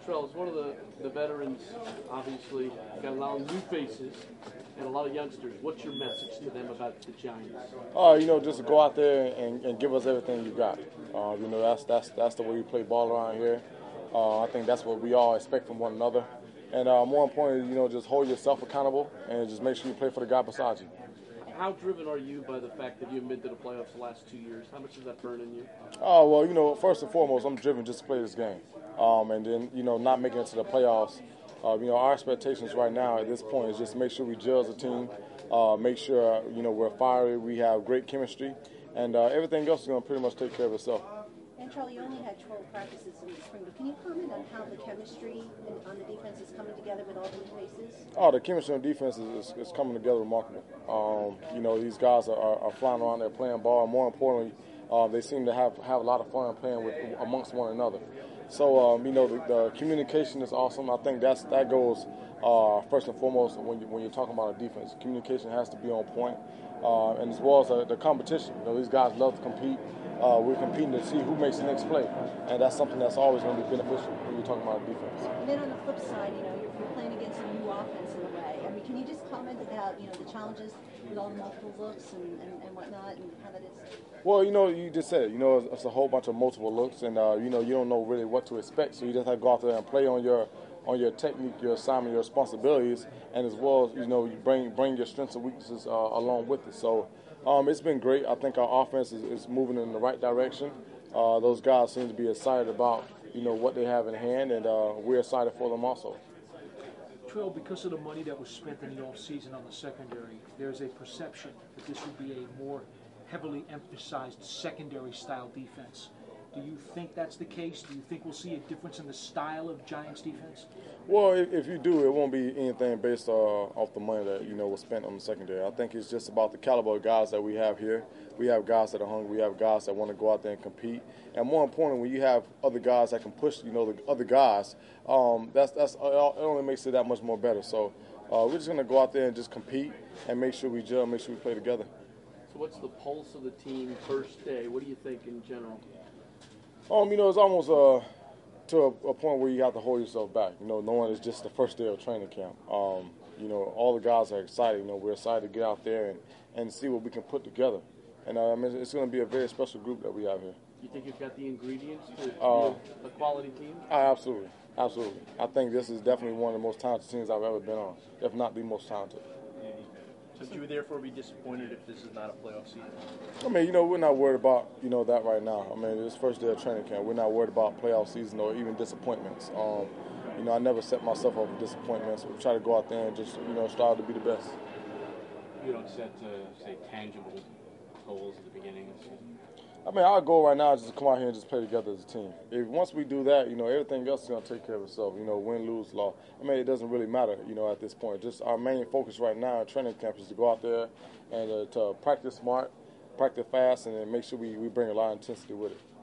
Trell is one of the veterans, obviously. You've got a lot of new faces and a lot of youngsters. What's your message to them about the Giants? Just go out there and give us everything you got. That's the way we play ball around here. I think that's what we all expect from one another. And more importantly, just hold yourself accountable and just make sure you play for the guy beside you. How driven are you by the fact that you haven't been to the playoffs the last 2 years? How much does that burn in you? First and foremost, I'm driven just to play this game. And then, not making it to the playoffs. Our expectations right now at this point is just make sure we judge the team, make sure, we're fiery, we have great chemistry, and everything else is going to pretty much take care of itself. And Charlie, you only had 12 practices in the spring, but can you comment on how the chemistry on the defense is coming together with all the new faces? The chemistry on defense is coming together remarkable. These guys are flying around there playing ball, and more importantly, they seem to have a lot of fun playing amongst one another. So, the communication is awesome. I think that goes first and foremost when you're talking about a defense. Communication has to be on point, and as well as the competition. These guys love to compete. We're competing to see who makes the next play, and that's something that's always going to be beneficial when you're talking about defense. And then on the flip side, you're playing against a new offense in a way. I mean, can you just comment about the challenges with all the multiple looks and whatnot, and how that is? Well, you just said it. It's a whole bunch of multiple looks, and you don't know really what to expect. So you just have to go out there and play on your technique, your assignment, your responsibilities, and as well as you bring your strengths and weaknesses along with it. So it's been great. I think our offense is moving in the right direction. Those guys seem to be excited about what they have in hand, and we're excited for them also. Trell, because of the money that was spent in the offseason on the secondary, there's a perception that this would be a more heavily emphasized secondary-style defense. Do you think that's the case? Do you think we'll see a difference in the style of Giants defense? Well, if you do, it won't be anything based off the money that was spent on the secondary. I think it's just about the caliber of guys that we have here. We have guys that are hungry. We have guys that want to go out there and compete. And more importantly, when you have other guys that can push, the other guys, it only makes it that much more better. So we're just going to go out there and just compete and make sure we gel, make sure we play together. So what's the pulse of the team first day? What do you think in general? It's almost to a point where you have to hold yourself back. Knowing it's just the first day of training camp. All the guys are excited. We're excited to get out there and see what we can put together. And it's going to be a very special group that we have here. You think you've got the ingredients to be a quality team? Absolutely. I think this is definitely one of the most talented teams I've ever been on, if not the most talented. So would you therefore be disappointed if this is not a playoff season? We're not worried about, that right now. It's first day of training camp. We're not worried about playoff season or even disappointments. I never set myself up for disappointments. We try to go out there and just, strive to be the best. You don't set, say, tangible goals at the beginning of the season? Our goal right now is just to come out here and just play together as a team. Once we do that, everything else is going to take care of itself. Win, lose, loss. It doesn't really matter, at this point. Just our main focus right now at training camp is to go out there and to practice smart, practice fast, and then make sure we bring a lot of intensity with it.